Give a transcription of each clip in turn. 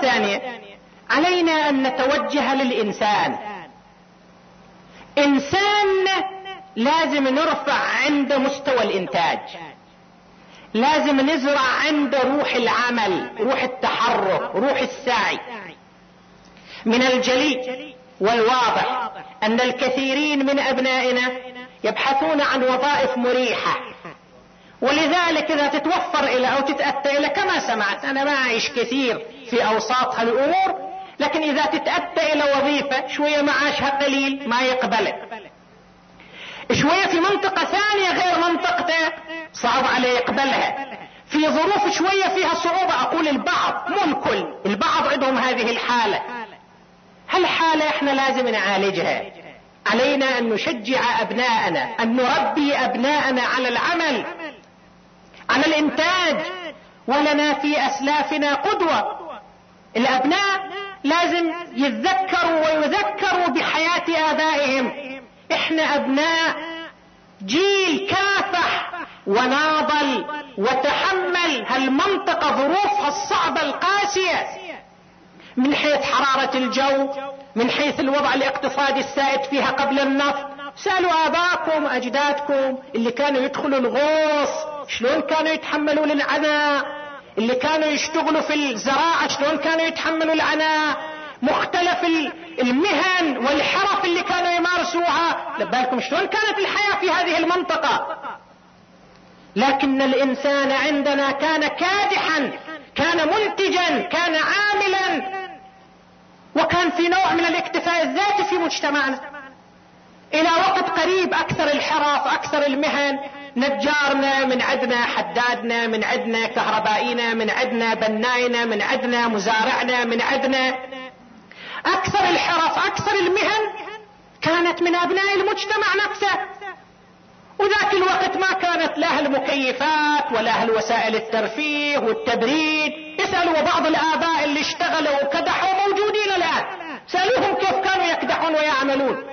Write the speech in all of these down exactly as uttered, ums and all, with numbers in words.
ثانية علينا ان نتوجه للانسان. انسان لازم نرفع عنده مستوى الانتاج، لازم نزرع عنده روح العمل، روح التحرك، روح السعي. من الجلي والواضح ان الكثيرين من ابنائنا يبحثون عن وظائف مريحة، ولذلك اذا تتوفر الى او تتأتى الى، كما سمعت انا ما اعيش كثير في اوساط هالامور، لكن اذا تتأتى الى وظيفة شوية معاشها قليل ما يقبلك، شوية في منطقة ثانية غير منطقته صعب عليه يقبلها، في ظروف شوية فيها صعوبة. اقول البعض مو الكل، البعض عندهم هذه الحالة. هالحالة احنا لازم نعالجها. علينا ان نشجع ابناءنا، ان نربي ابناءنا على العمل، على الانتاج. ولنا في اسلافنا قدوة. الابناء لازم يتذكروا ويذكروا بحياة ابائهم. احنا ابناء جيل كافح وناضل وتحمل هالمنطقة ظروفها الصعبة القاسية، من حيث حرارة الجو، من حيث الوضع الاقتصادي السائد فيها قبل النفط. سألوا آباءكم أجدادكم اللي كانوا يدخلوا الغوص شلون كانوا يتحملوا العناء، اللي كانوا يشتغلوا في الزراعة شلون كانوا يتحملوا العناء، مختلف المهن والحرف اللي كانوا يمارسوها. لبالكم شلون كانت الحياة في هذه المنطقة. لكن الإنسان عندنا كان كادحا، كان منتجا، كان عاملا، وكان في نوع من الاكتفاء الذاتي في مجتمعنا. الى وقت قريب اكثر الحرف، اكثر المهن، نجارنا من عندنا، حدادنا من عندنا، كهربائينا من عندنا، بناينا من عندنا، مزارعنا من عندنا. اكثر الحرف، اكثر المهن كانت من ابناء المجتمع نفسه. وذاك الوقت ما كانت لا المكيفات ولا الوسائل الترفيه والتبريد. اسألوا بعض الآباء اللي اشتغلوا وكدحوا موجودين الآن، سألوهم كيف كانوا يكدحون ويعملون.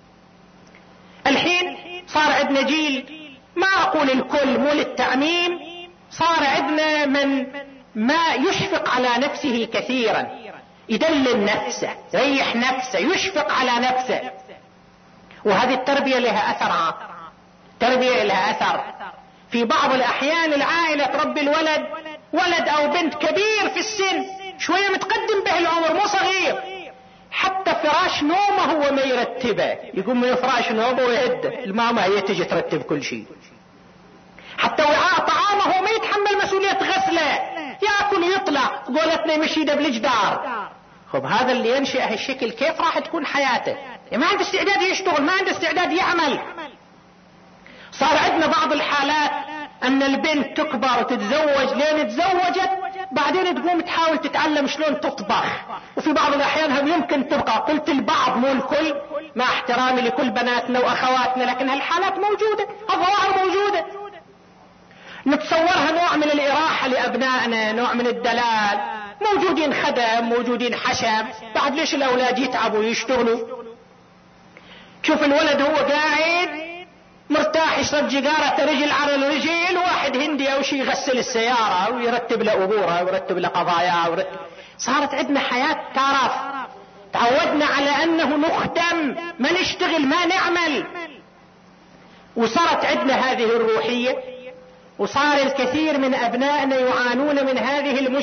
الحين صار عندنا جيل، ما أقول الكل مو للتعميم، صار عندنا من ما يشفق على نفسه كثيرا، يدلل نفسه، يريح نفسه، يشفق على نفسه. وهذه التربية لها أثر، تربية لها أثر. في بعض الأحيان العائلة تربي الولد، ولد أو بنت كبير في السن، شوية متقدم به العمر مو صغير، حتى فراش نومه هو ما يرتبه، يقوم من فراش نومه ويهده، الماما هي تجي ترتب كل شيء. حتى وعاء طعامه ما يتحمل مسؤولية غسله، يأكل ويطلع، قولتنا يمشي ده بالجدار. خب هذا اللي ينشئ هالشكل كيف راح تكون حياته؟ ما عنده استعداد يشتغل، ما عنده استعداد يعمل. صار عندنا بعض الحالات ان البنت تكبر وتتزوج، لين تزوجت بعدين تقوم تحاول تتعلم شلون تطبخ، وفي بعض الاحيان هم يمكن تبقى، قلت البعض مو الكل مع احترامي لكل بناتنا واخواتنا، لكن هالحالات موجودة، الظواهر موجودة. نتصورها نوع من الاراحة لابنائنا، نوع من الدلال. موجودين خدم، موجودين حشم، بعد ليش الاولاد يتعبوا ويشتغلوا؟ شوف الولد هو قاعد مرتاح يشرب جيجارة رجل على رجل، واحد هندي او شيء يغسل السيارة ويرتب له امورها ويرتب له قضاياها ويرتب. صارت عندنا حياة ترف، تعودنا على انه نخدم، ما نشتغل ما نعمل. وصارت عندنا هذه الروحية، وصار الكثير من ابنائنا يعانون من هذه المشكلة.